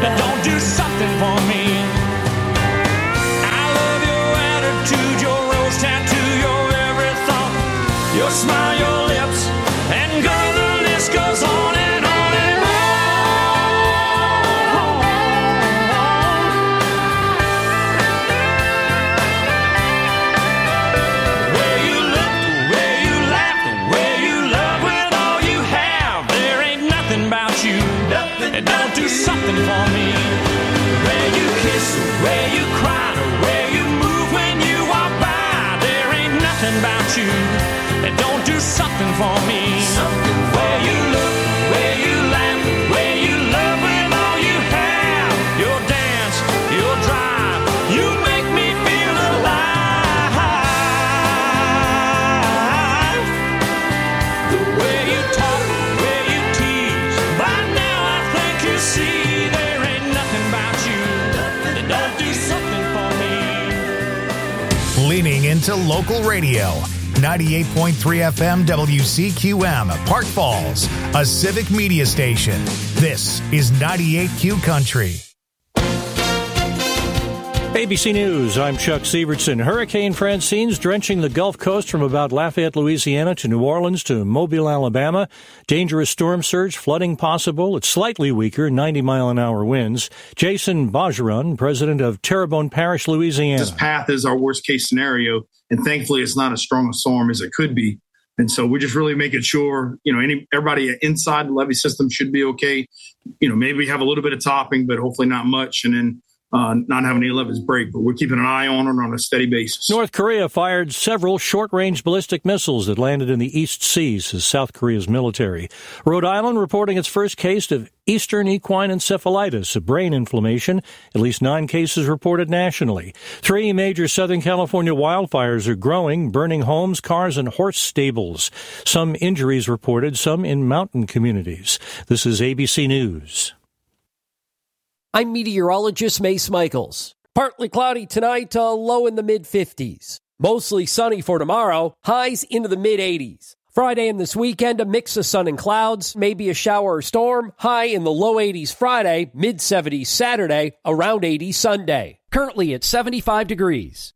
Don't do something for me. I love your attitude, your rose tattoo, your every thought, your smile, your lips, and girl, the list goes on and on and on. The way you look, the way you laugh, the way you love with all you have, there ain't nothing about you that don't do something for me. The way you kiss, the way you cry, the way you move when you walk by, there ain't nothing about you that don't do something for me. The way you look, the way you laugh, the way you love with all you have, your dance, your drive, you make me feel alive. The way you talk, the way you tease, by now I think you see there ain't nothing about you that don't do something for me. Leaning into local radio. 98.3 FM WCQM, Park Falls, a civic media station. This is 98Q Country. ABC News, I'm Chuck Sievertson. Hurricane Francine's drenching the Gulf Coast from about Lafayette, Louisiana to New Orleans to Mobile, Alabama. Dangerous storm surge, flooding possible. It's slightly weaker, 90-mile-an-hour winds. Jason Bajaran, president of Terrebonne Parish, Louisiana. This path is our worst-case scenario, and thankfully it's not as strong a storm as it could be. And so we're just really making sure, everybody inside the levee system should be okay. Maybe we have a little bit of topping, but hopefully not much. And then not having any levels break, but we're keeping an eye on it on a steady basis. North Korea fired several short-range ballistic missiles that landed in the East Seas, says South Korea's military. Rhode Island reporting its first case of Eastern equine encephalitis, a brain inflammation. At least 9 cases reported nationally. 3 major Southern California wildfires are growing, burning homes, cars, and horse stables. Some injuries reported, some in mountain communities. This is ABC News. I'm meteorologist Mace Michaels. Partly cloudy tonight, low in the mid-50s. Mostly sunny for tomorrow, highs into the mid-80s. Friday and this weekend, a mix of sun and clouds, maybe a shower or storm, high in the low 80s Friday, mid-70s Saturday, around 80 Sunday. Currently at 75 degrees.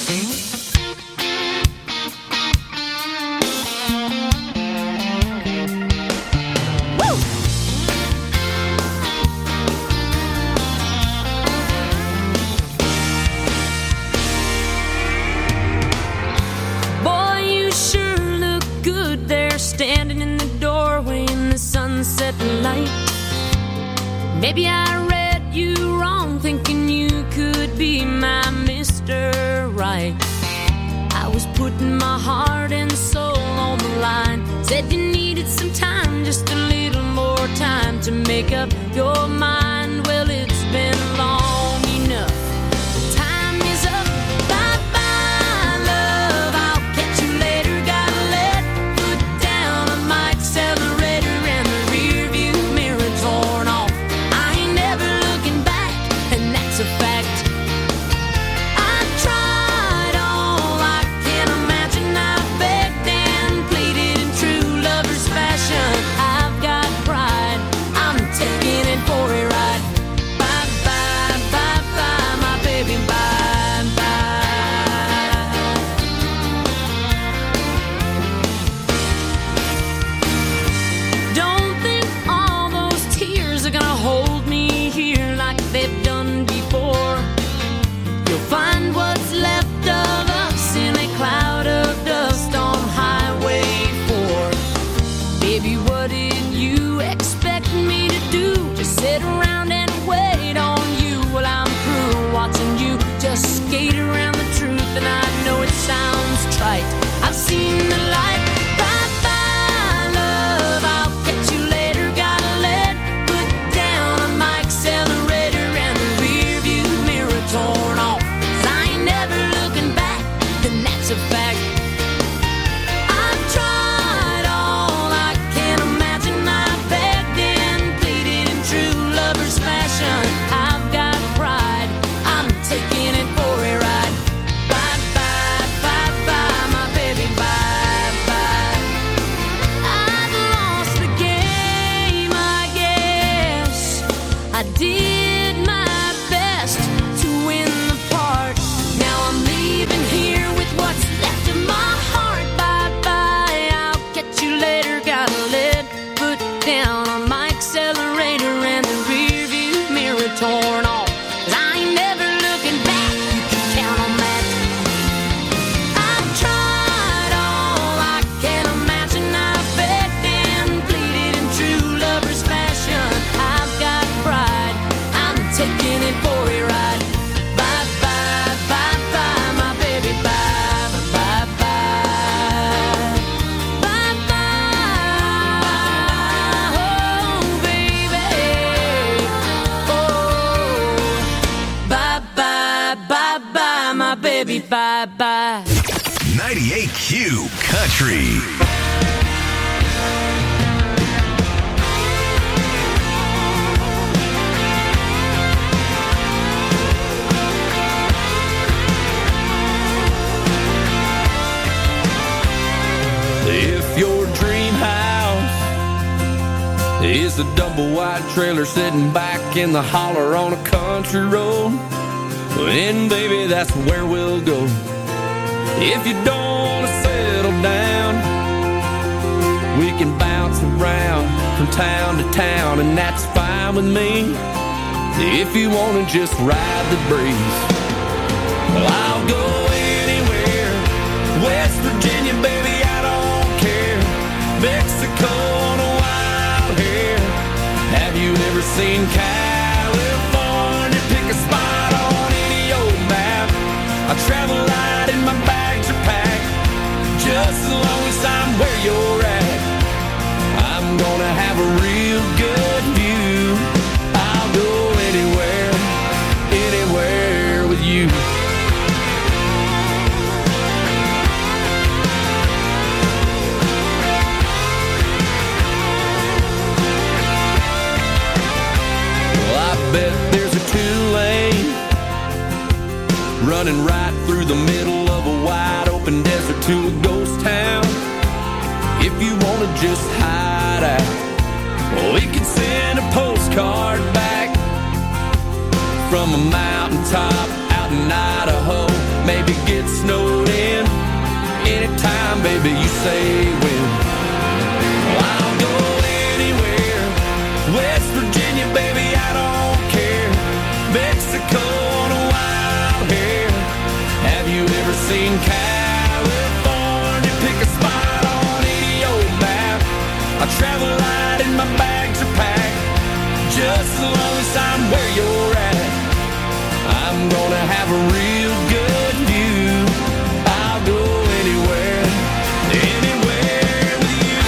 Standing in the doorway in the sunset light. Maybe I read you wrong, thinking you could be my Mr. Right. I was putting my heart and soul on the line. Said you needed some time, just a little more time to make up your mind. Well, it's been long enough. Time is up. Bye-bye, love. I'll catch you later. Gotta let foot down on my accelerator and the rear view mirror torn off. I ain't never looking back, and that's a fact. I tried all I can imagine. I begged and pleaded in true lover's fashion. I've got pride. I'm taking it for a ride. baby, bye-bye. 98Q Country. If your dream house is a double wide trailer sitting back in the holler on a country road, then baby, that's where we'll go. If you don't want to settle down, we can bounce around from town to town, and that's fine with me. If you want to just ride the breeze, well, I'll go anywhere. West Virginia, baby, I don't care. Mexico on a wild hair. Have you ever seen California? Pick a spot on any old map. I travel light and my bags are packed. Just as long as I'm where you're at, I'm gonna have a real good view. I'll go anywhere, anywhere with you. Well, I bet there's a 2-lane running right through the middle of a wide open desert to a ghost town. If you want to just hide out, well, we can send a postcard back from a mountaintop out in Idaho. Maybe get snowed in anytime, baby, you say when. Well, I'll go anywhere. West Virginia, baby, I don't care. Mexico on a wild hair. Have you ever seen California? Pick a spot on any old map. I travel light and my bags are packed. Just as long as I'm where you're at, I'm gonna have a real good view. I'll go anywhere, anywhere with you.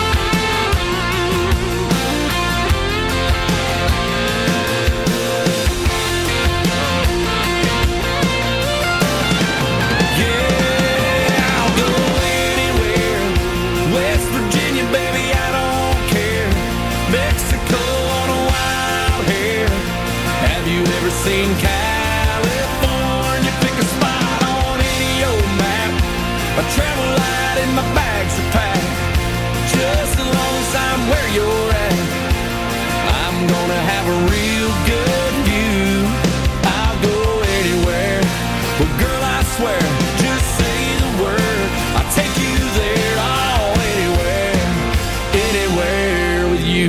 Yeah, I'll go anywhere. West Virginia, baby, I don't care. Mexico on a wild hair. Have you ever seen California? Pick a spot on any old map. I travel light and my bags are packed. Just as long as I'm where you're at, I'm gonna have a real good view. I'll go anywhere. Well, girl, I swear, just say the word, I'll take you there. Oh, anywhere, anywhere with you.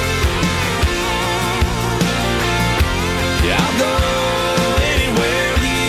Yeah, I'll go anywhere with you.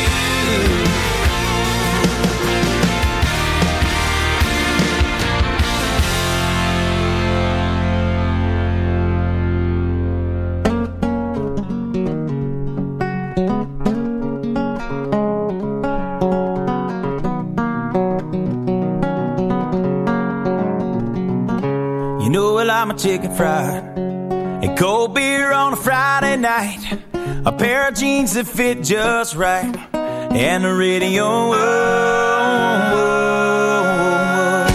You know I like my chicken fried and cold beer on a Friday night, a pair of jeans that fit just right, and the radio. Whoa, whoa, whoa.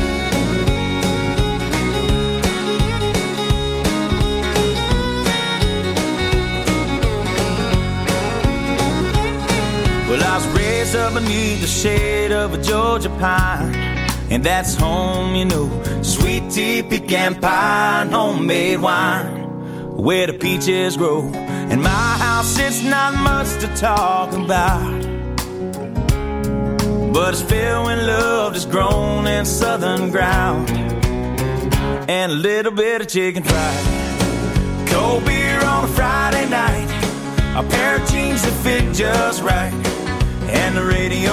Well, I was raised up beneath the shade of a Georgia pine, and that's home, you know. Sweet tea, pecan pie, and homemade wine, where the peaches grow. In my house, it's not much to talk about, but it's filled with love that's grown in southern ground, and a little bit of chicken fried. Cold beer on a Friday night, a pair of jeans that fit just right, and the radio.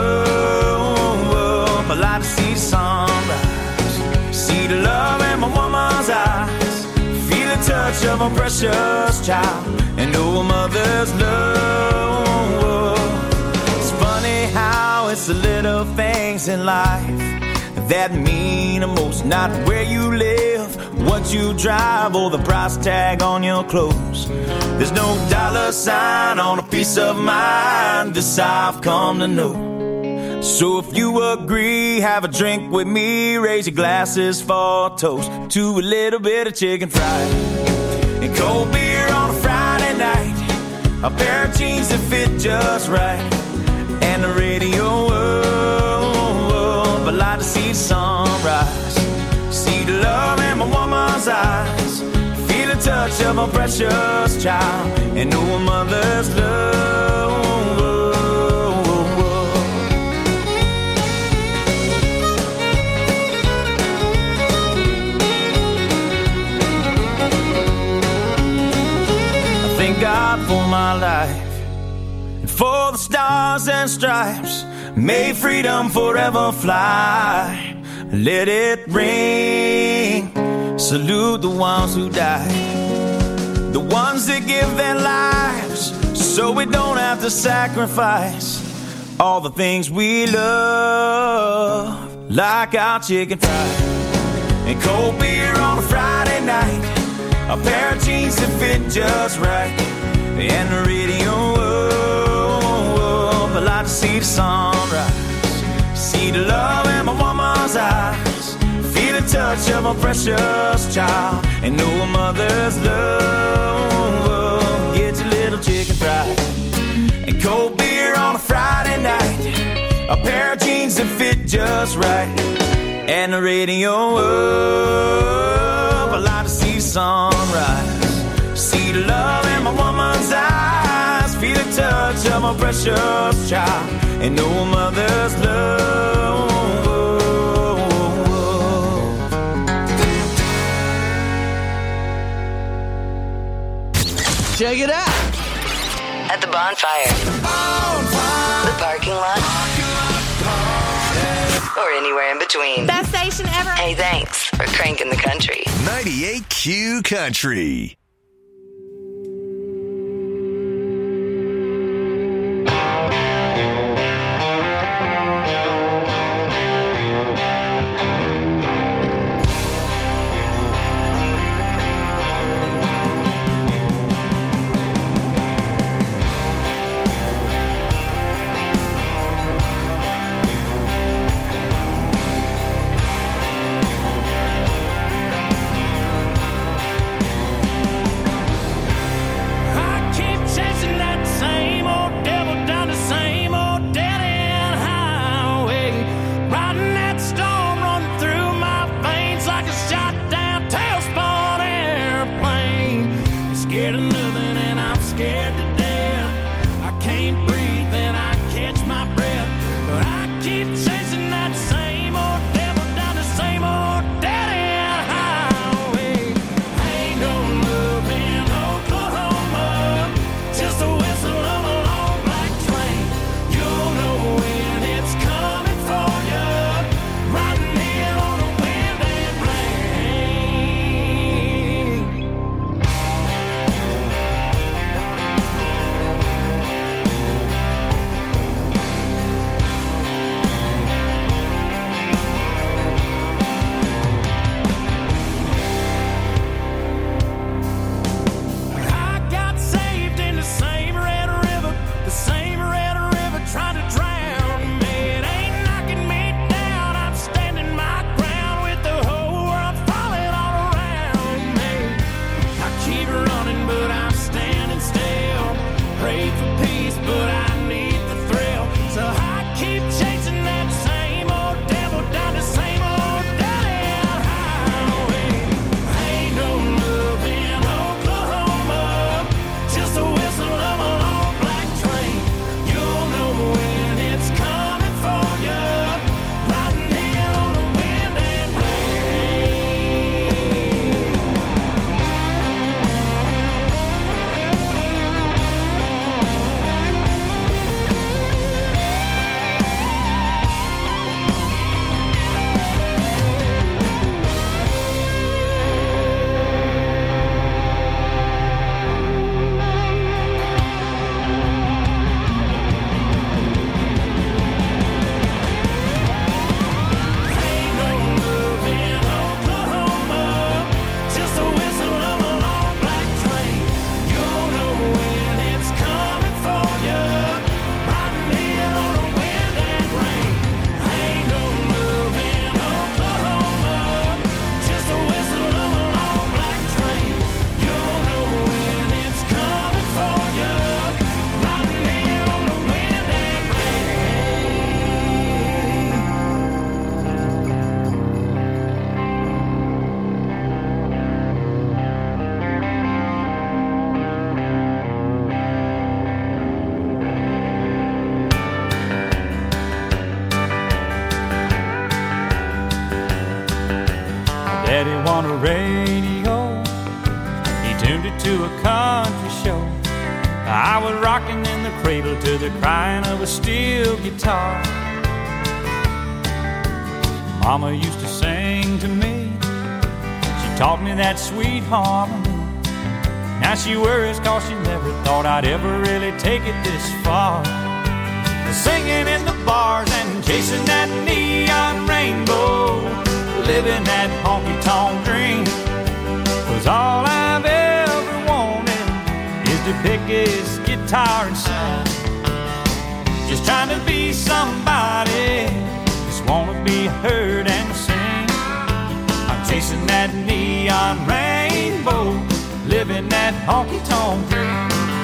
I like to see the sunrise, see the love in my woman's eyes, feel the touch of a precious child, and know a mother's love. It's funny how it's the little things in life that mean the most. Not where you live, what you drive or the price tag on your clothes. There's no dollar sign on a piece of mind, this I've come to know. So if you agree, have a drink with me, raise your glasses for a toast to a little bit of chicken fried and cold beer on a Friday night, a pair of jeans that fit just right, and the radio world. But like to see the sunrise, see the love in my woman's eyes, feel the touch of a precious child, and know a mother's love. God for my life and for the stars and stripes, may freedom forever fly. Let it ring, salute the ones who died, the ones that give their lives so we don't have to sacrifice all the things we love, like our chicken fried and cold beer on a Friday night, a pair of jeans that fit just right, and the radio world. But like to see the sunrise, see the love in my woman's eyes, feel the touch of a precious child, and know a mother's love. Get your little chicken fried and cold beer on a Friday night, a pair of jeans that fit just right, and the radio world. But like to see the sunrise, see the love in my woman's eyes, feel the touch of my precious child, and know a mother's love. Check it out! At the bonfire, the parking lot, or anywhere in between. Best station ever. Hey, thanks for cranking the country. 98Q Country. radio. He tuned it to a country show. I was rocking in the cradle to the crying of a steel guitar. Mama used to sing to me. She taught me that sweet harmony. Now she worries 'cause she never thought I'd ever really take it this far. Singing in the bars and chasing that neon rainbow, living that honky-tonk dream. 'Cause all I've ever wanted is to pick his guitar and sing. Just trying to be somebody, just wanna be heard and sing. I'm chasing that neon rainbow, living that honky-tonk dream.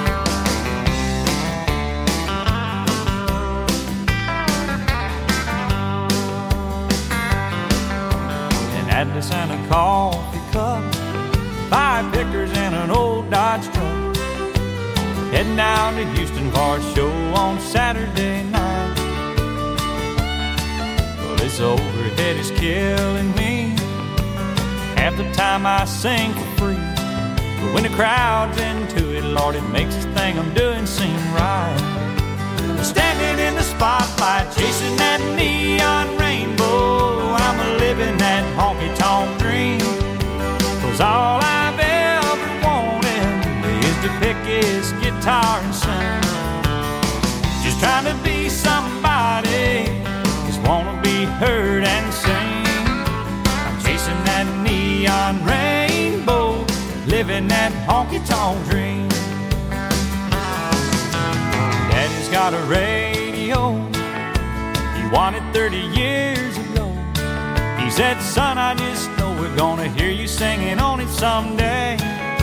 Atlas and a coffee cup, 5 pickers and an old Dodge truck. Heading down to Houston for a show on Saturday night. Well, this overhead is killing me. Half the time I sing for free, but when the crowd's into it, Lord, it makes this thing I'm doing seem right. Standing in the spotlight, chasing that neon rainbow, I'm living that honky-tonk dream. 'Cause all I've ever wanted is to pick his guitar and sing. Just trying to be somebody, just wanna be heard and sing. I'm chasing that neon rainbow, living that honky-tonk dream. Daddy's got a radio, he won it 30 years ago. He said, son, I just know we're gonna hear you singing on it someday.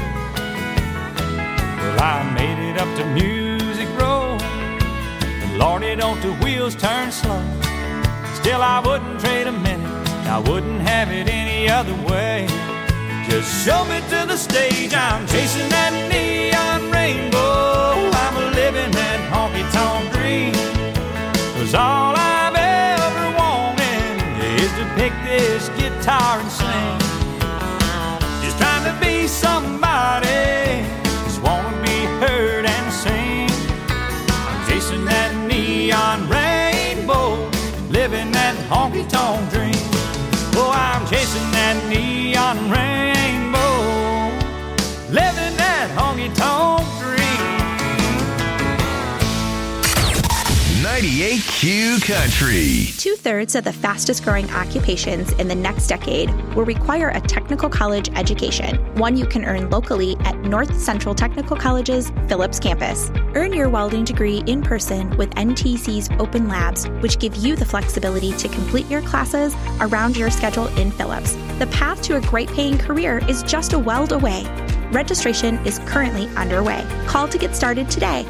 Well, I made it up to Music Row, but Lordy, don't the wheels turn slow. Still, I wouldn't trade a minute, I wouldn't have it any other way. Just show me to the stage, I'm chasing that neon rainbow, I'm living that honky-tonk dream. 'Cause all I've ever wanted is to pick this guitar and sing. Just trying to be somebody, just wanna be heard and sing. I'm chasing that neon rainbow, living that honky-tonk dream. Oh, I'm chasing that neon rainbow, living that honky-tonk dream. 98Q Country. 2/3 of the fastest growing occupations in the next decade will require a technical college education, one you can earn locally at North Central Technical College's Phillips campus. Earn your welding degree in person with NTC's open labs, which give you the flexibility to complete your classes around your schedule in Phillips. The path to a great paying career is just a weld away. Registration is currently underway. Call to get started today.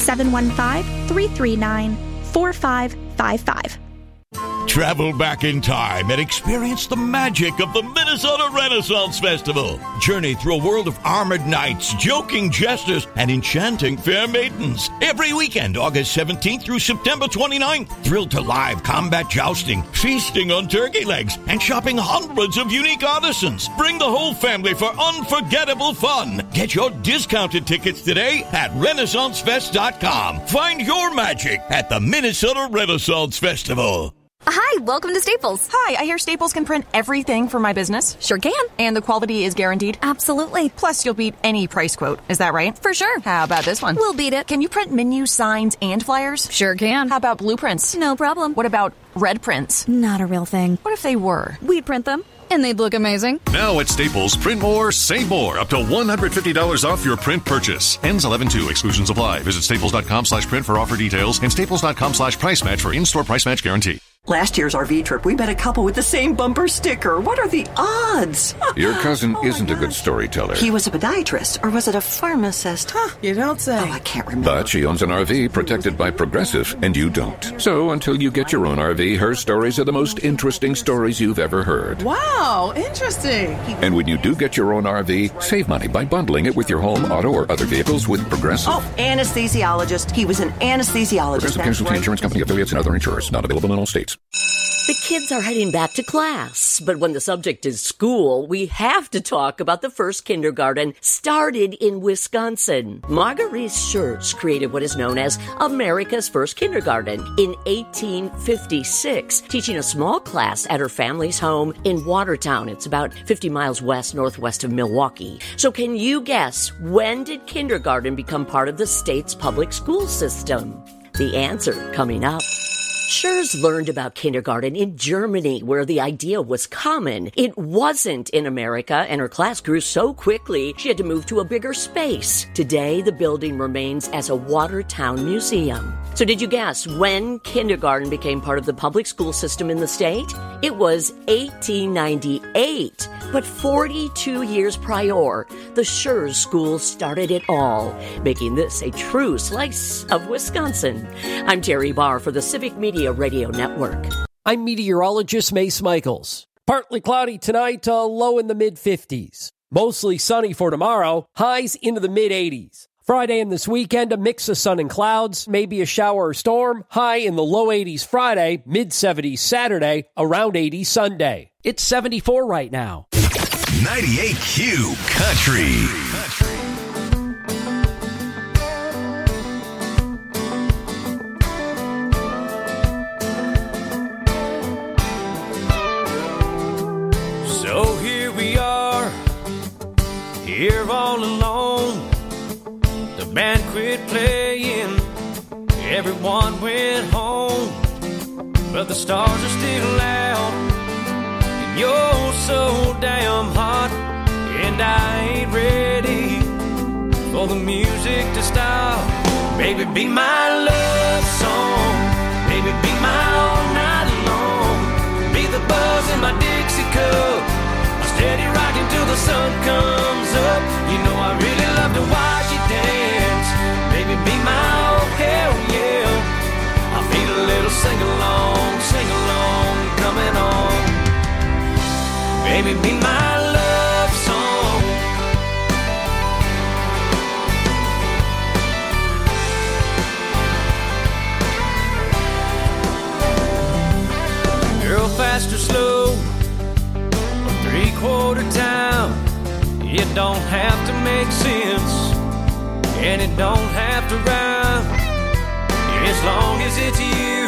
715-339-4555. Travel back in time and experience the magic of the Minnesota Renaissance Festival. Journey through a world of armored knights, joking jesters, and enchanting fair maidens. Every weekend, August 17th through September 29th. Thrill to live combat jousting, feasting on turkey legs, and shopping hundreds of unique artisans. Bring the whole family for unforgettable fun. Get your discounted tickets today at RenaissanceFest.com. Find your magic at the Minnesota Renaissance Festival. Hi, welcome to Staples. Hi, I hear Staples can print everything for my business. Sure can. And the quality is guaranteed? Absolutely. Plus, you'll beat any price quote. Is that right? For sure. How about this one? We'll beat it. Can you print menus, signs, and flyers? Sure can. How about blueprints? No problem. What about red prints? Not a real thing. What if they were? We'd print them. And they'd look amazing. Now at Staples, print more, save more. Up to $150 off your print purchase. Ends 11/2. Exclusions apply. Visit staples.com/print for offer details and staples.com/price match for in-store price match guarantee. Last year's RV trip, we met a couple with the same bumper sticker. What are the odds? Your cousin isn't a good storyteller. He was a podiatrist, or was it a pharmacist? You don't say. Oh, I can't remember. But she owns an RV protected by Progressive, and you don't. So until you get your own RV, her stories are the most interesting stories you've ever heard. Wow, interesting. And when you do get your own RV, save money by bundling it with your home, auto, or other vehicles with Progressive. Oh, anesthesiologist. He was an anesthesiologist. Progressive Casualty Insurance Company, affiliates, and other insurers. Not available in all states. The kids are heading back to class, but when the subject is school, we have to talk about the first kindergarten started in Wisconsin. Marguerite Schurz created what is known as America's first kindergarten in 1856, teaching a small class at her family's home in Watertown. It's about 50 miles northwest of Milwaukee. So can you guess, when did kindergarten become part of the state's public school system? The answer coming up. Schurz learned about kindergarten in Germany, where the idea was common. It wasn't in America, and her class grew so quickly she had to move to a bigger space. Today, the building remains as a Watertown museum. So did you guess when kindergarten became part of the public school system in the state? It was 1898. But 42 years prior, the Schurz School started it all, making this a true slice of Wisconsin. I'm Terry Barr for the Civic Media Radio Network. I'm meteorologist Mace Michaels. Partly cloudy tonight, low in the mid-50s. Mostly sunny for tomorrow, highs into the mid-80s. Friday and this weekend, a mix of sun and clouds, maybe a shower or storm, high in the low 80s Friday, mid-70s Saturday, around 80 Sunday. It's 74 right now. 98Q Country. So here we are, here all alone. The band quit playing, everyone went home, but the stars are still out, and you're so damn hot, and I ain't ready for the music to stop. Baby, be my love song, baby, be my all night long, be the buzz in my Dixie cup, I'm steady rocking till the sun comes up. You know I really love to watch you dance, baby, be my oh hell yeah. I feel a little sing-along coming on. Baby, be my love song. Girl, fast or slow, three-quarter time, it don't have to make sense, and it don't have to rhyme, as long as it's you.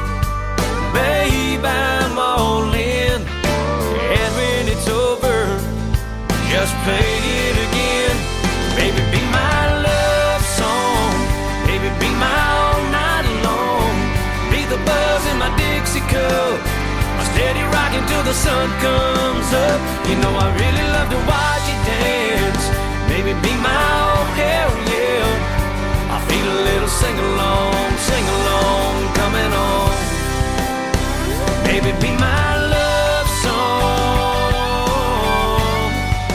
Babe, I'm all in, and when it's over, just play it again. Baby, be my love song, baby, be my all night long, be the buzz in my Dixie cup, I'm steady rocking till the sun comes up. You know I really love to watch you dance, baby, be my oh hell yeah. I feel a little sing-along coming on. Baby, be my love song.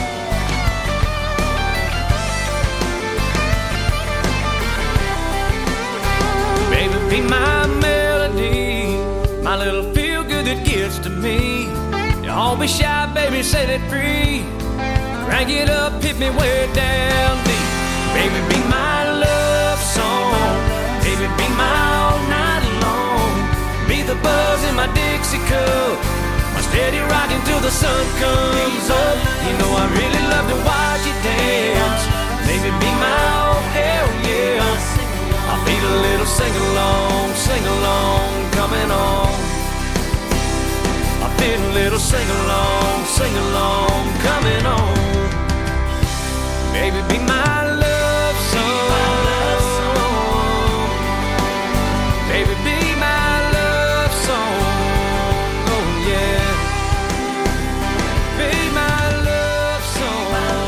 Baby, be my melody, my little feel-good that gets to me. Don't be shy, baby, set it free. Crank it up, hit me way down deep. Baby, be my love song, baby, be my all night long, be the buzz in my Dixie cup, I'm steady rocking till the sun comes up. You know I really love to watch you dance, baby, be my oh hell yeah. I feel a little sing-along coming on. I feel a little sing-along coming on. Baby, be my love song. Baby, be my love song. Oh yeah. Be my love song.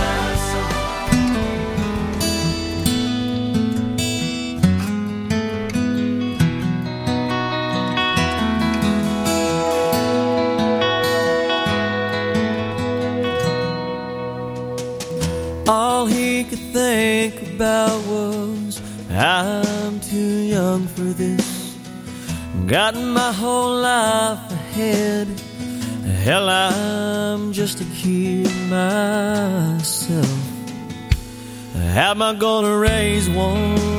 All he could think about was, I'm too young for this, got my whole life ahead, hell, I'm just a kid myself, how am I gonna raise one?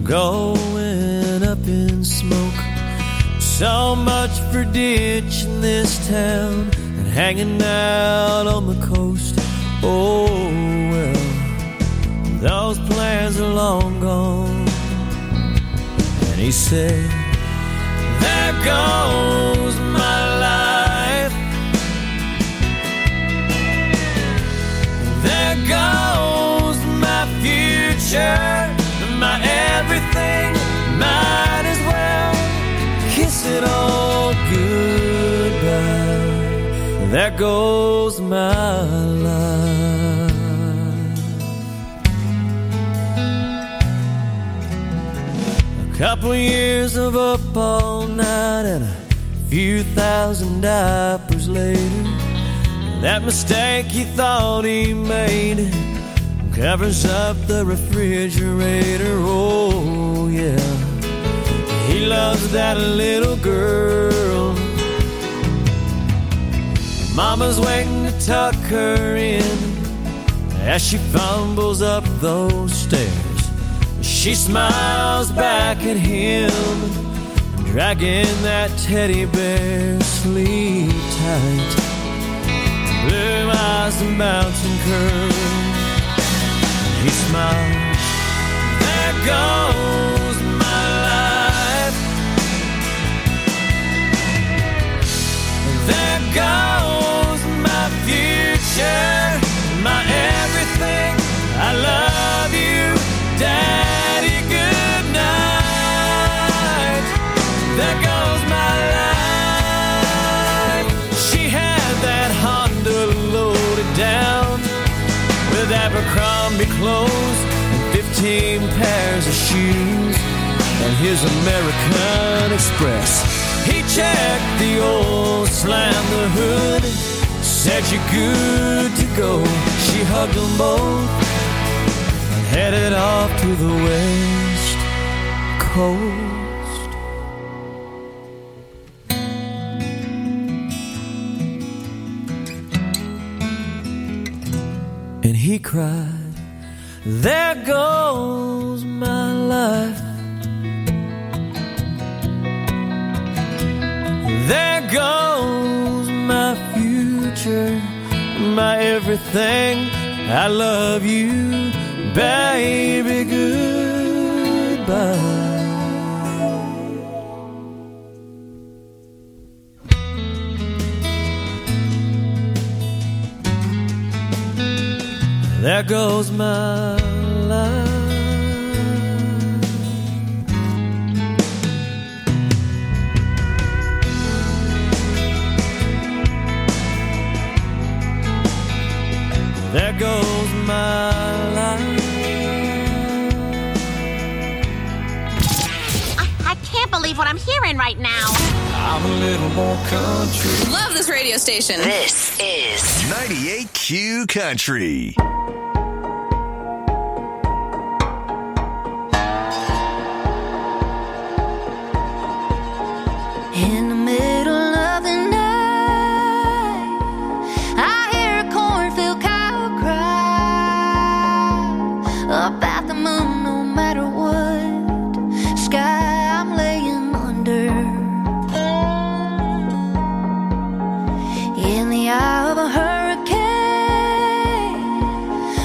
going up in smoke. So much for ditching this town and hanging out on the coast. Oh well, those plans are long gone. And he said, there goes my life, there goes my future, my everything. Might as well kiss it all goodbye. There goes my life. A couple years of up all night and a few thousand diapers later, that mistake he thought he made covers up the refrigerator. Oh yeah, he loves that little girl. Mama's waiting to tuck her in as she fumbles up those stairs. She smiles back at him, dragging that teddy bear. Sleep tight, blue eyes and mountain curls. He smiles, there goes my life, there goes my future, my everything. I love you, Daddy, good night. There goes my life. She had that Honda loaded down with Abercrombie clothes and 15 pairs of shoes and his American Express. He checked the oil, slammed the hood, said you're good to go. She hugged them both and headed off to the West Coast. And he cried, there goes my life, there goes my future, my everything. I love you, baby, goodbye. There goes my life. There goes my life. I can't believe what I'm hearing right now. I'm a little more country. Love this radio station. This is 98Q Country. In the middle of the night, I hear a cornfield cow cry about the moon. No matter what sky I'm laying under, in the eye of a hurricane,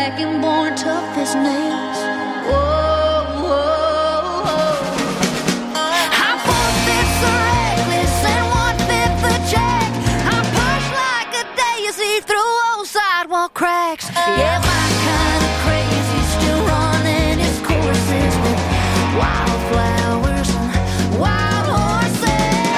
black and born tough as nails. Whoa, whoa, whoa. I'm 4/5 the reckless and 1/5 the jack. I push like a daisy through old sidewalk cracks. Yeah, my kind of crazy still running its courses with wildflowers and wild horses.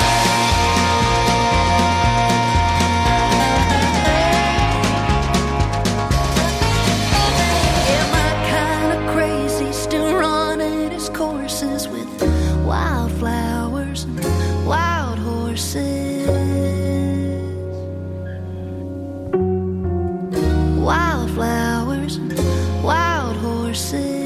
Yeah, my kind of crazy still running its courses with wildflowers and wild horses. Wildflowers and wild horses.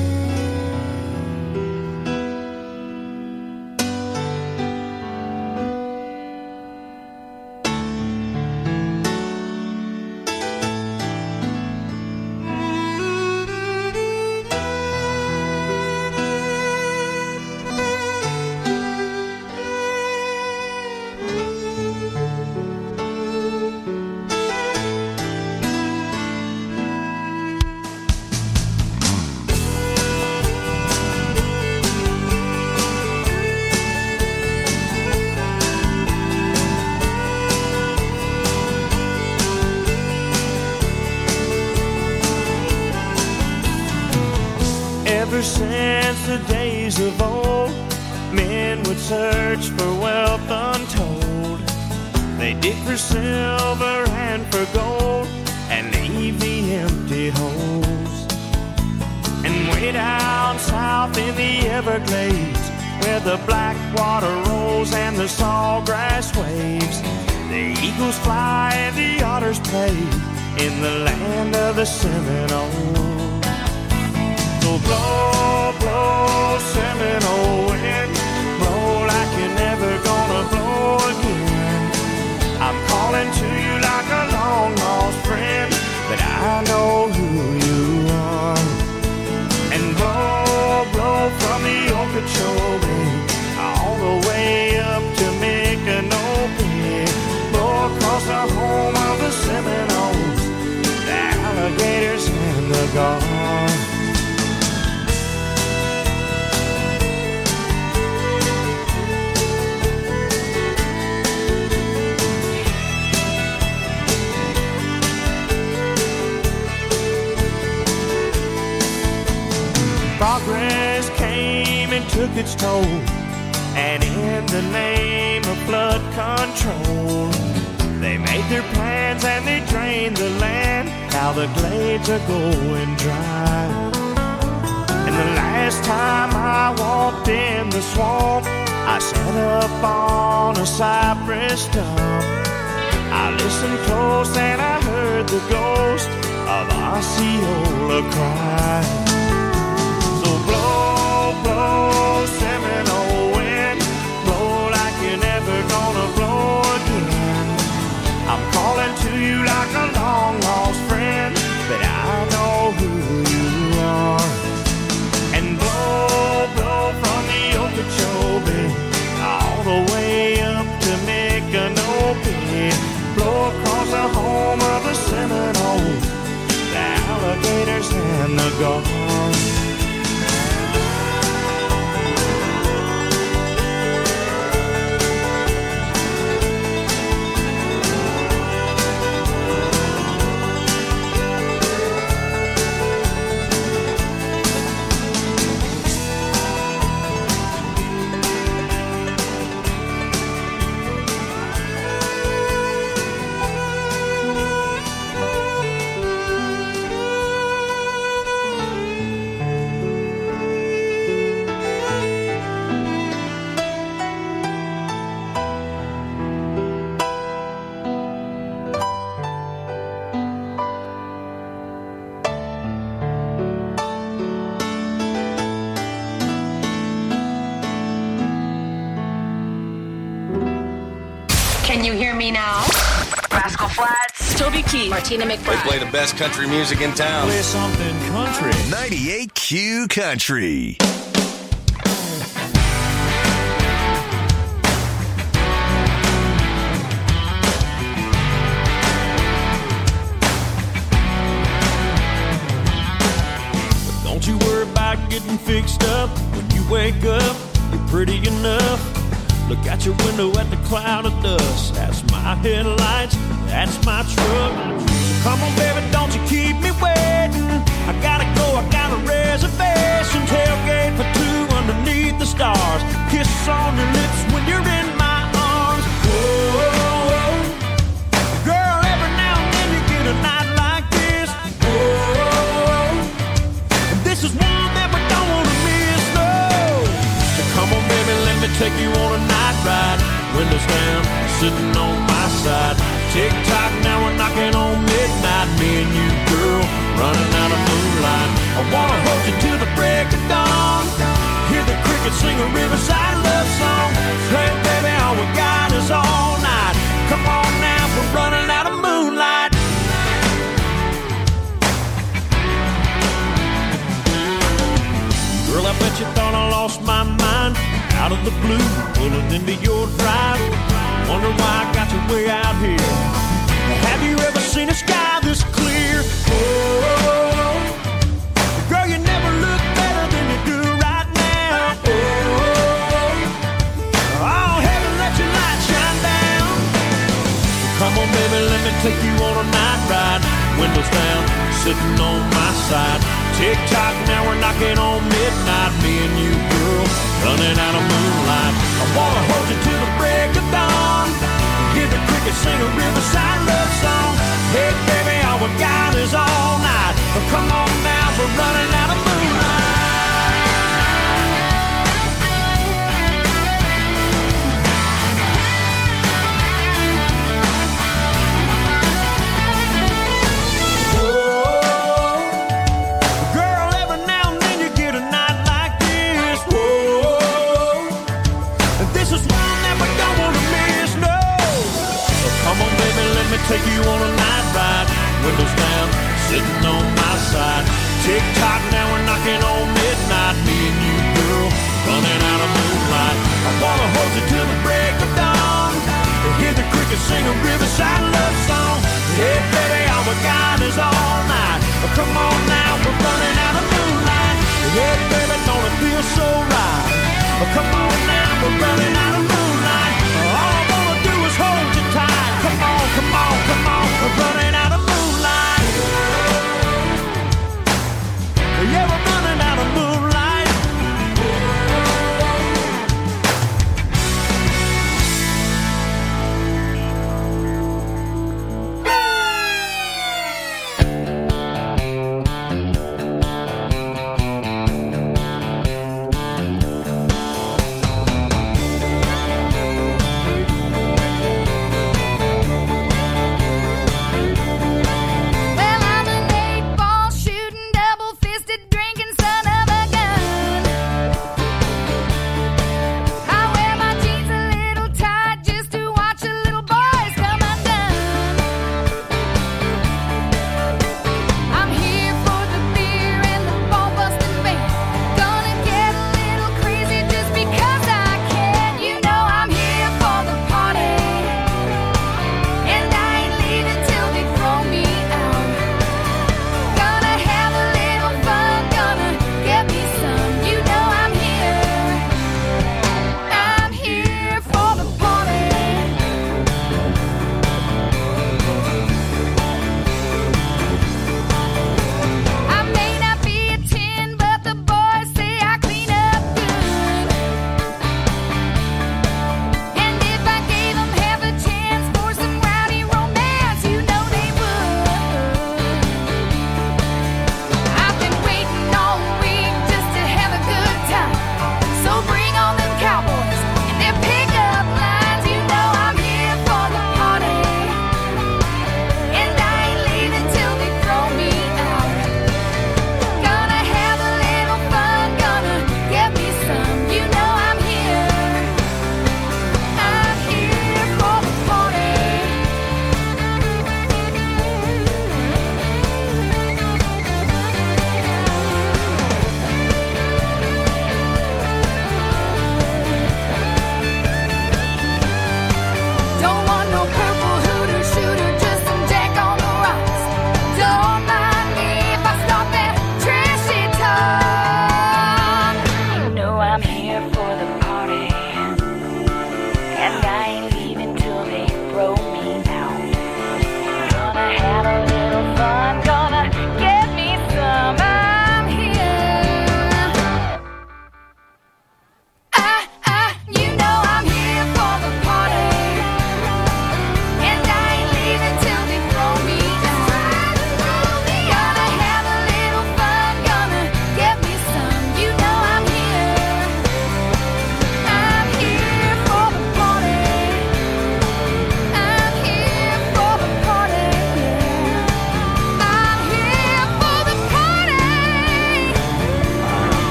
Ever since the days of old, men would search for wealth untold. They dig for silver and for gold and leave the empty holes. And way down south in the Everglades, where the black water rolls and the sawgrass waves, the eagles fly and the otters play in the land of the Seminole. So blow, blow, Seminole wind, blow like you're never gonna blow again. I'm calling to you like a long lost friend, but I know who you are. And blow, blow from the Okeechobee all the way up to Micanopy. Blow across the home of the Seminoles, the alligators and the gulls. Progress came and took its toll, and in the name of flood control, they made their plans and they drained the land. Now the glades are going dry. And the last time I walked in the swamp, I sat up on a cypress stump. I listened close and I heard the ghost of Osceola cry. Blow, blow, Seminole wind, blow like you're never gonna blow again. I'm calling to you like a long lost friend, but I know who you are. And blow, blow from the Okeechobee all the way up to Micanopy. Blow across the home of the Seminoles, the alligators and the gulls. Can you hear me now? Rascal Flatts, Toby Keith, Martina McBride. They play the best country music in town. Play something country. 98Q Country. pretty enough. Look out your window at the cloud of dust. That's my headlights, that's my truck. Come on, baby, don't you keep me waiting. I gotta go, I got a reservation. Tailgate for two underneath the stars. Kiss on your lips when you're in my arms. Whoa, girl, every now and then you get a night like this. Whoa, this is one that we don't want to miss, no. So come on, baby, let me take you on a night ride. Windows down, sitting on my side. Tick-tock, now we're knocking on midnight. Me and you, girl, running out of moonlight. I wanna hold you till the break of dawn. Hear the crickets sing a riverside love song. Hey, baby, all we got is all night. Come on now, we're running out of moonlight. Girl, I bet you thought I lost my mind. Out of the blue, pulling into your drive. Wonder why I got you way out here. Have you ever seen a sky this clear? Oh, girl, you never look better than you do right now. Oh, heaven, let your light shine down. Come on, baby, let me take you on a night ride. Windows down, sitting on my side. Tick-tock, now we're knocking on midnight. Me and you, girl, running out of moonlight. I wanna hold you till the break of dawn. Hear the crickets sing a riverside love song. Hey, baby, all we got is all night. Come on now, we're running out of moonlight. Take you on a night ride, windows down, sitting on my side. Tick-tock, now we're knocking on midnight. Me and you, girl, running out of moonlight. I wanna hold you till the break of dawn. Hear the crickets sing a riverside love song. Hey, baby, all we got is all night. Come on now, we're running out of moonlight. Hey, baby, don't it feel so right? Come on now, we're running out of moonlight. All I wanna do is hold you tight. Come on, come on, come on, we're running out of moonlight. Yeah, we're running out of moonlight.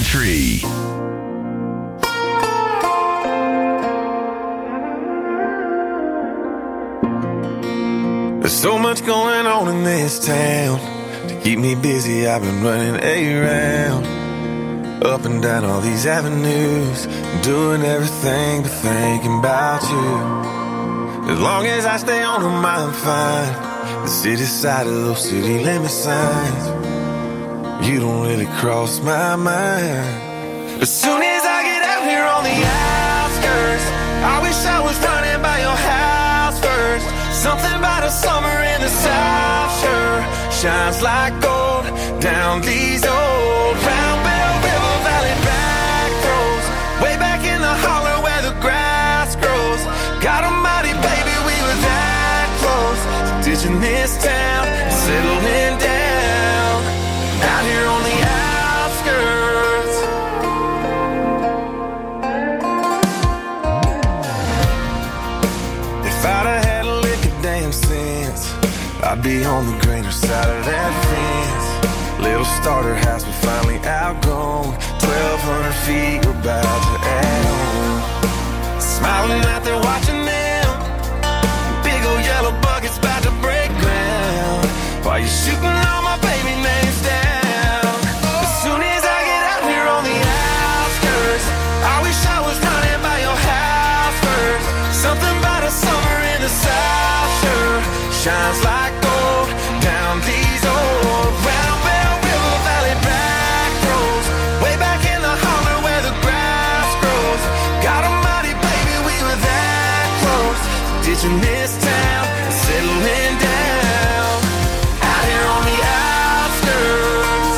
Country. There's so much going on in this town. To keep me busy, I've been running around, up and down all these avenues, doing everything but thinking about you. As long as I stay on them, I'm fine. The city side of those city limit signs, you don't really cross my mind. As soon as I get out here on the outskirts, I wish I was running by your house first. Something about a summer in the South sure shines like gold down these old Round Bell River Valley back roads, way back in the holler where the grass grows. God almighty, baby, we were that close to ditching this town and settling down out here on the outskirts. If I'd have had a lick of damn sense, I'd be on the greener side of that fence. Little starter house we finally outgrown, 1,200 feet we're about to add on. Smiling out there watching them, big old yellow buckets about to break ground, while you're shooting all my baby names down. As soon as I get out here on the outskirts, I wish I was running by your house first. Something about a summer in the South sure shines like gold down these old Round Bell River Valley back roads, way back in the holler where the grass grows. God almighty, baby, we were that close to ditching this town and settling down out here on the outskirts.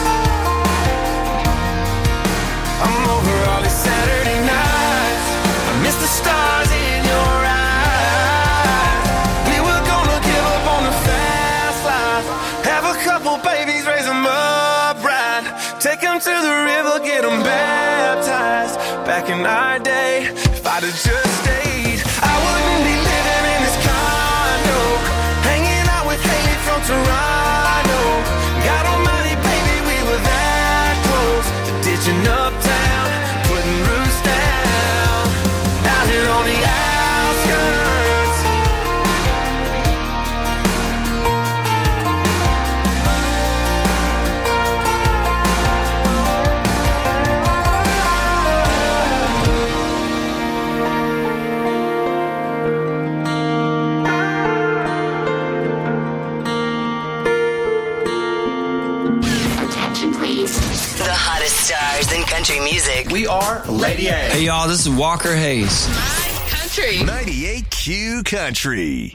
I'm over all these Saturday nights, I miss the stars in your eyes. We were gonna give up on the fast life, have a couple babies, raise them up right, take them to the river, get them baptized. Back in our day, if I'd have just stayed, I wouldn't be living in this condo, hanging out with Haley from Toronto. God almighty, baby, we were that close to ditching uptown, putting roots down out here on the outskirts. Attention, please. The hottest stars in country music. We are Lady A. Hey, y'all, this is Walker Hayes. Country. 98Q Country.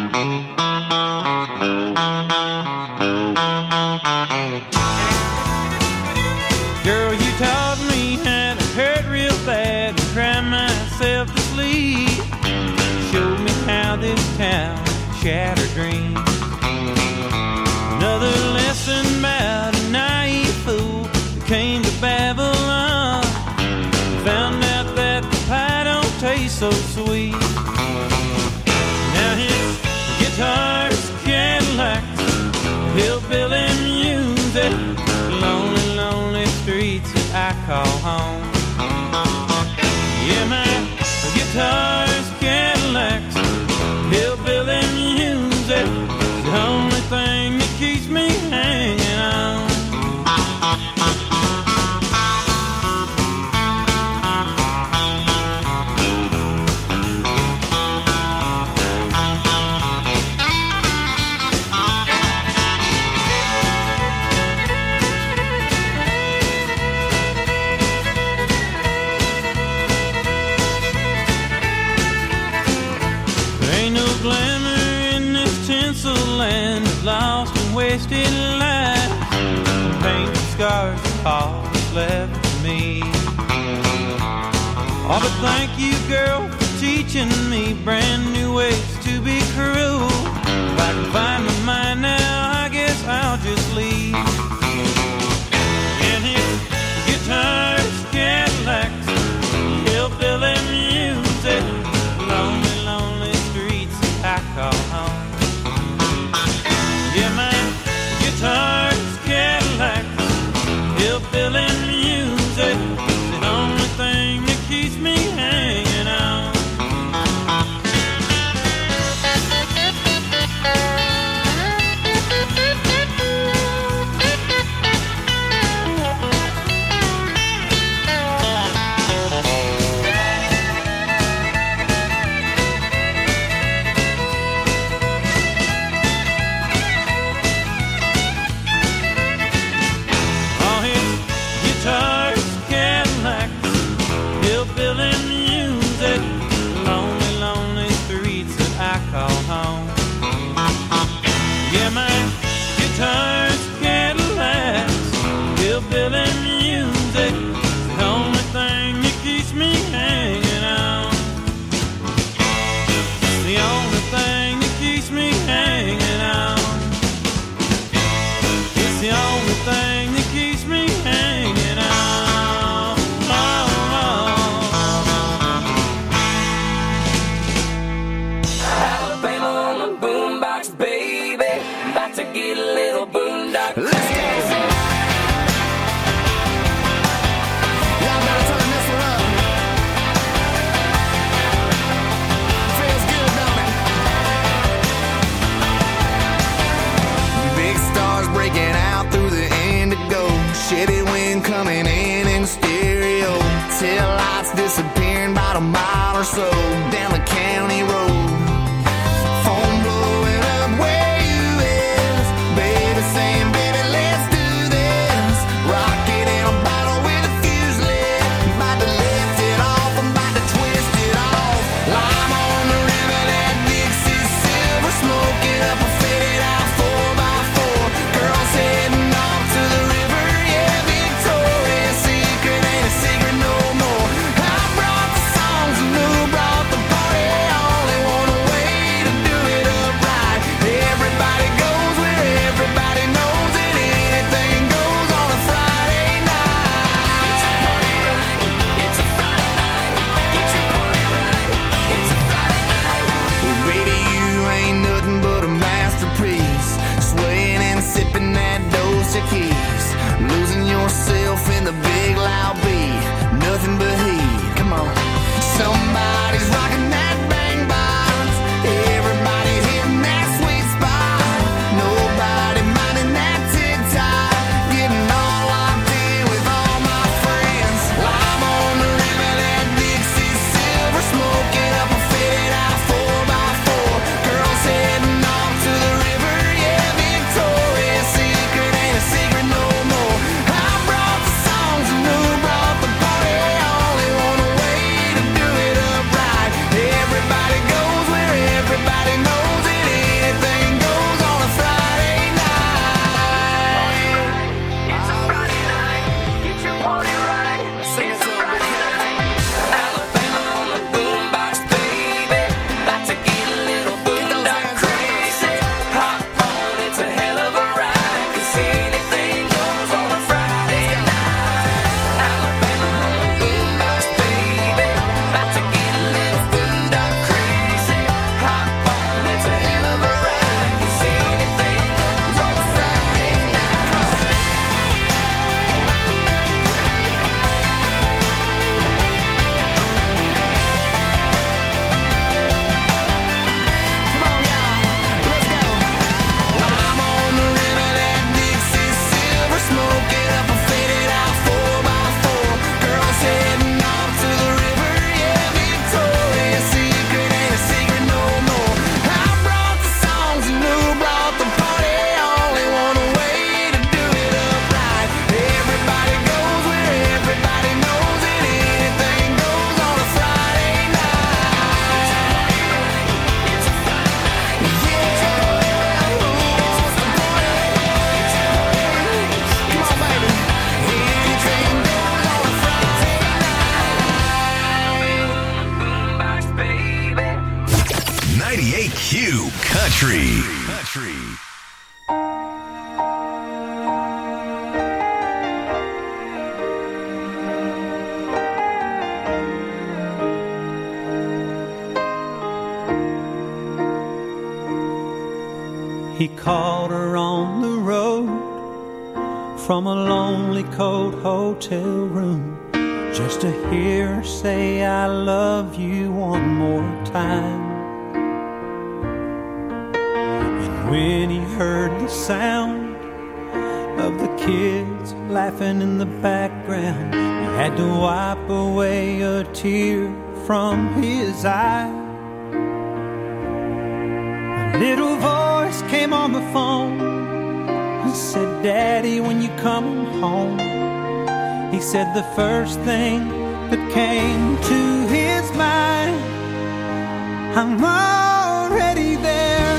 Girl, you taught me how to hurt real bad and cry myself to sleep. Showed me how this town shattered dreams. Another lesson about a naive fool that came to Babylon. Found out that the pie don't taste so sweet. Now his guitar's Cadillacs, hillbilly music, lonely, lonely streets that I call home. Yeah, my guitar's Cadillacs, hillbilly music, the only thing that keeps me hanging on. Ain't no glamour in this tinsel land of lost and wasted life. Paint the scars of all that's left of me. Oh, but thank you, girl, for teaching me brand new ways to be cruel. If I can find my mind now, I guess I'll just leave. And his guitar's Cadillacs, hillbilly music, lonely, lonely streets I call home. Yeah, my guitar's Cadillacs, hillbilly music, so down the county road. Phone blowing up where you is. Baby saying, baby, let's do this. Rocket in a bottle with a fuse lit. About to lift it off, I'm about to twist it off. Lime on the river, that Dixie silver. Smoking up a faded out 4x4. Girls heading off to the river, yeah, Victoria's Secret ain't a secret no more. I brought the songs and who brought the party. Only one way to do it up right. Everybody goes where everybody knows it. Anything goes on a Friday night. It's a party right. It's a Friday night. Get your party right. It's a Friday night. Well, baby, you ain't nothing but a masterpiece. Swaying and sipping that Dos Equis. Losing yourself in the big loud beat. Nothing but heat. Come on. Somebody's rocking that bang box. Everybody's hitting that sweet spot. Nobody minding that tick-tock. Getting all locked in with all my friends. Lime on the river, that Dixie silver. Smoking up a faded out 4x4. Girls heading off to the river, yeah, Victoria's Secret ain't a secret no more. I brought the songs and who brought the party. Only one way to do it up right. Everybody goes where everybody knows it. Anything goes on a Friday night. It's a Friday night. Get your party right. Sing it Friday night. Alabama on the boombox, baby. About to get a little boondock crazy. Hop on, it's a hell of a ride. 'Cause anything goes on a Friday night. Alabama on the boombox, baby. About to get a little boondock crazy. Hop on, it's a hell of a ride. 'Cause anything goes on a Friday night. Come on, y'all. Let's go. Lime on the river, that Dixie silver. Smoking up a faded out 4x4. Girls heading off to the river, yeah, Victoria's Secret ain't a secret no more. I brought the songs and who brought the party. Only one way to do it up right. Everybody goes where everybody knows it. Anything goes on a Friday night. It's a Friday night. Yeah, who's the party? Come on, baby. Anything goes on a Friday night. Boombox, baby. 98Q Country. He called her on the road from a lonely cold hotel room just to hear her say I love you one more time. And when he heard the sound of the kids laughing in the background, he had to wipe away a tear from his eye. A little voice came on the phone and said, Daddy, when you come home. He said the first thing that came to his mind, I'm already there.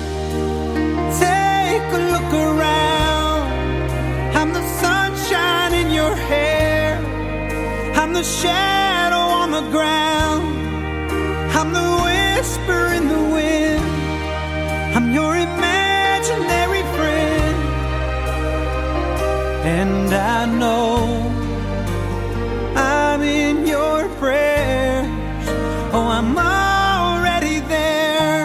Take a look around. I'm the sunshine in your hair. I'm the shadow on the ground. I'm the whisper in the wind. I'm your imaginary friend. And I know I'm in your prayers. Oh, I'm already there.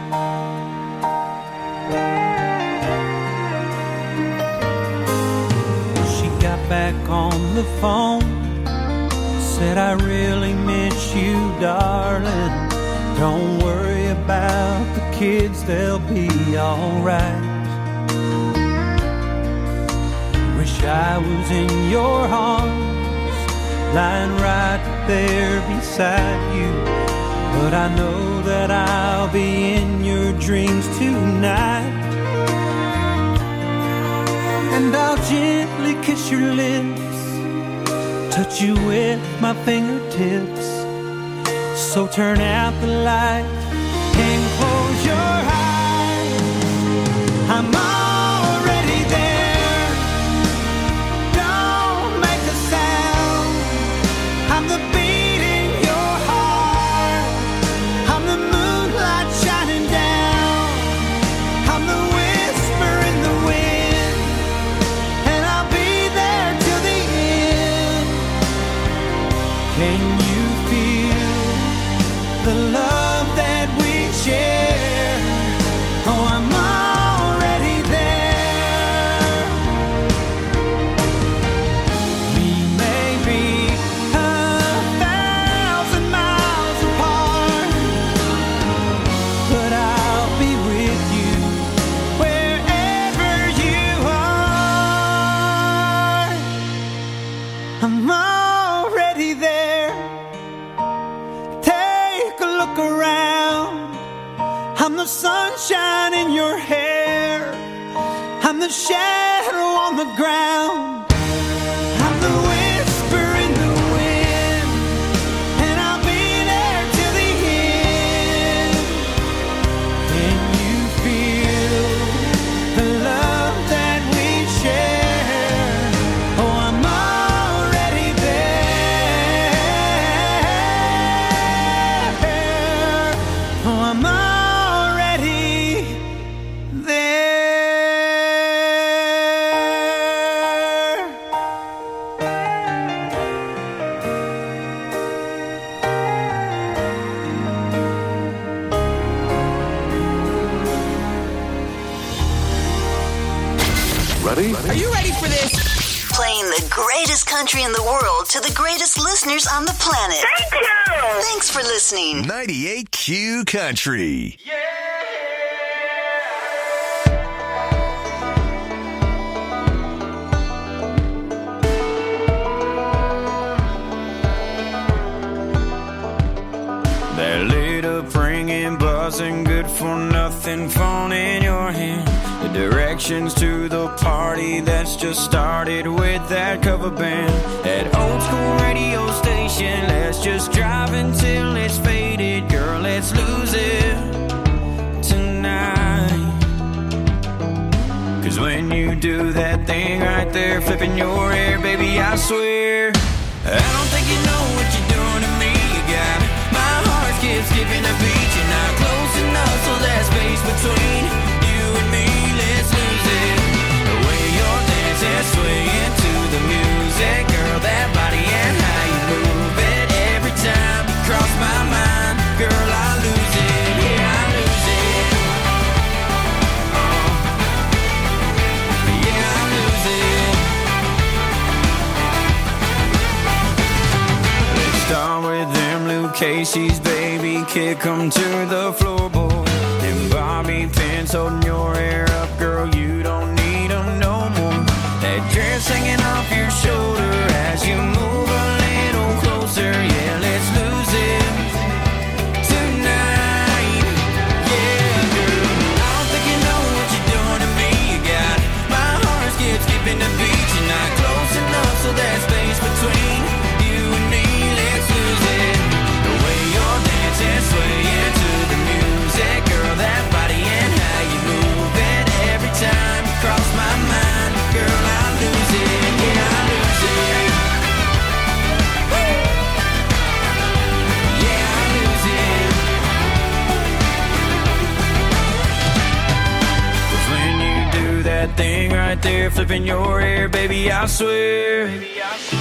She got back on the phone, said I really miss you, darling. Don't worry about the kids, they'll be alright. Wish I was in your arms, lying right there beside you. but I know that I'll be in your dreams tonight. And I'll gently kiss your lips, touch you with my fingertips. So turn out the light and close your eyes. I'm already there. Don't make a sound. I'm the beat in your heart. I'm the moonlight shining down. I'm the whisper in the wind, and I'll be there till the end. Can you feel the love that we share? Oh, I'm already there. We may be 1,000 miles apart, but I'll be with you wherever you are. I'm already there. Take a look around. I'm the sunshine in your hair. I'm the shadow on the ground. I'm the whisper in the wind, and I'll be there till the end. Can you feel the love that we share? Oh, I'm already there. Oh, I'm already there. Ready? Are you ready for this? Playing the greatest country in the world to the greatest listeners on the planet. Thank you! Thanks for listening. 98Q Country. That lit up ringing, buzzing, good for nothing phone in your hand. The directions to the party that's just started with that cover band. That old school radio station, let's just drive until it's faded. Girl, let's lose it tonight. 'Cause when you do that thing right there, flipping your hair, baby, I swear I don't think you know what you're doing to me. You got my heart skipping a beat. You're not close enough, so that space between you and me, let's lose it. The way you're dancing, swaying to the music, girl, that body and how you move it. Every time you cross my mind, girl, I lose it. Yeah, I lose it. Yeah, I lose it. Let's start with them Luke Casey's, baby, kick 'em to the floorboard. And Bobby pins holding your hair up, girl, you don't need 'em no more. That dress hanging off your shoulder as you move a little closer. Yeah, let's lose it tonight. Yeah, girl, I don't think you know what you're doing to me. You got my heart skipping the beat. You're not close enough, so that space between you and me, let's lose it. The way you're dancing, swaying to the music, girl, that body and how you move it. Every time you cross my mind, girl, I lose it. Yeah, I lose it. Woo! Yeah, I lose it. 'Cause when you do that thing right there, flipping your hair, baby, I swear